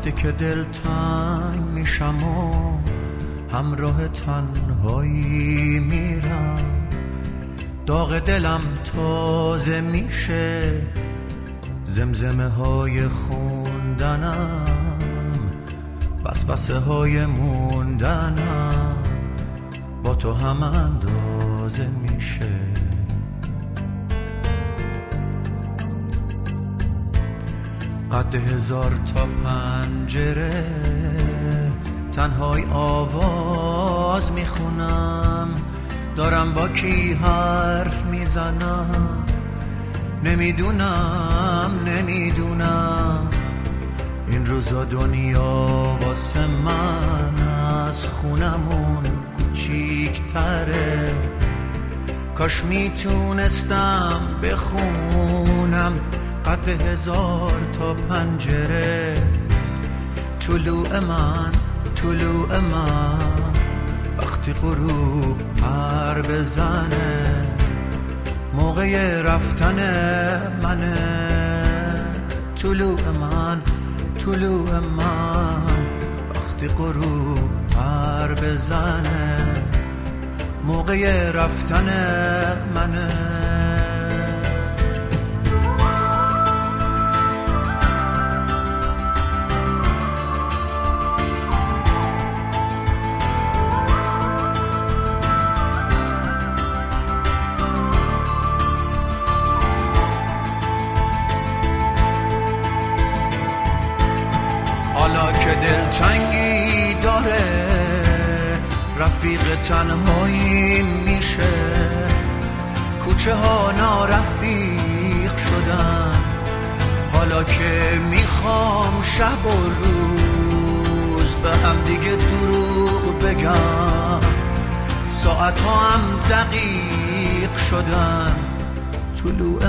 وقتی که دل تنگ میشم و همراه تنهایی میرم، داغ دلم تازه میشه، زمزمه های خوندنم، وسوسه های موندنم با تو هم اندازه میشه. قد 1000 تا پنجره تنهای آواز میخونم، دارم با کی حرف میزنم، نمیدونم این روزا دنیا واسه من از خونمون کوچیک‌تره. کاش میتونستم بخونم قد 1000 تا پنجره. طلوع من وقتی غروب پر بزنه، موقع رفتن منه. طلوع من وقتی غروب پر بزنه، موقع رفتن منه. حالا که دلتنگی داره، رفیق تنهایی میشه، کوچه ها نارفیق شدن. حالا که میخوام شب و روز به هم دیگه دروغ بگم، ساعت ها هم دقیق شدن. طلوع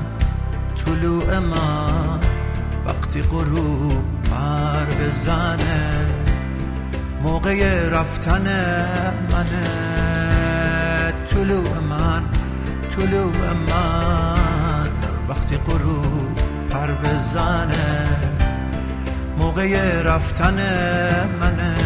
من وقتی غروب پر بزنه، موقع رفتن منه. طلوع من وقتی غروب پر بزنه، موقع رفتن منه.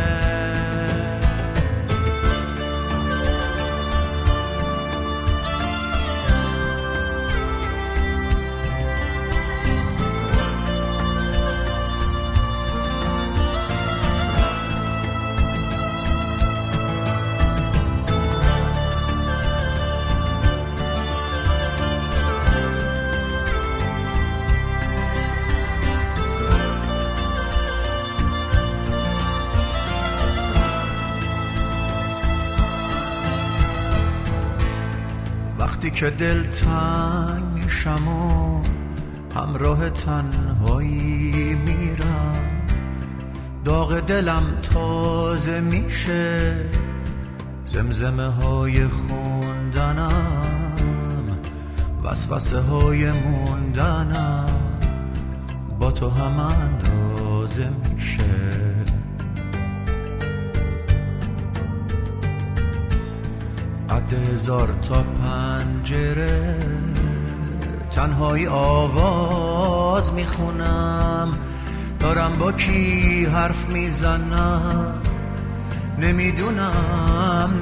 وقتی که دل تنگ میشم و همراه تنهایی میرم، داغ دلم تازه میشه، زمزمه های خوندنم، وسوسه های موندنم با تو هم اندازه میشه. قد 1000 تا پنجره تنهایی آواز میخونم، دارم با کی حرف میزنم، نمیدونم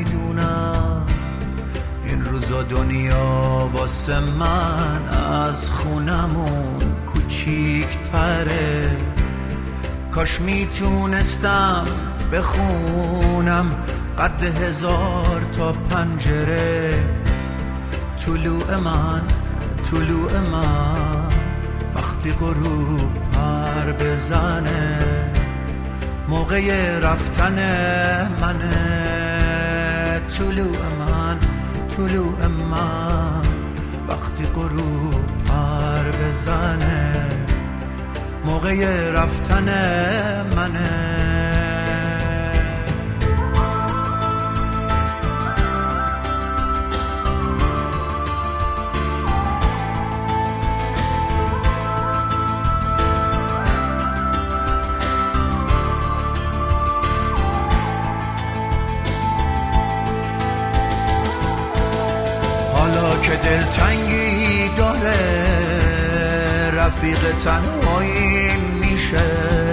این روزا دنیا واسه من از خونمون کوچیک‌تره. کاش میتونستم بخونم قد 1000 تا پنجره. طلوع من وقتی غروب پر بزنه، موقع رفتن منه. طلوع من وقتی غروب پر بزنه، موقع رفتن منه. که دلتنگی داره، رفیق تنهایی میشه،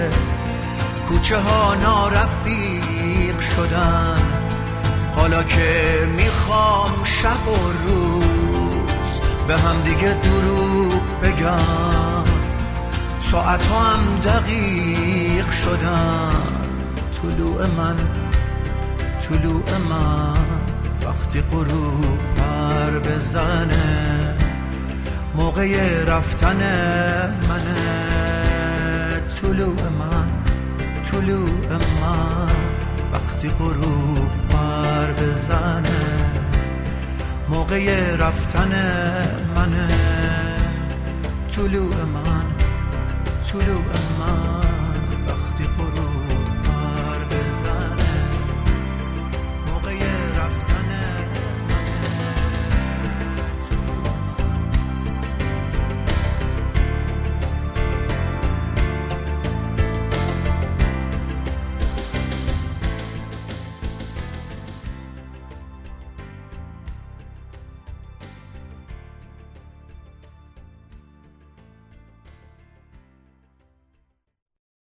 کوچه ها نارفیق شدن، حالا که میخوام شب و روز به هم دیگه دروغ بگم، ساعت ها هم دقیق شدن. طلوع من وقتی غروب پر بزنه، موقع رفتن منه. طلوع من وقتی غروب پر بزنه، موقع رفتن منه. طلوع من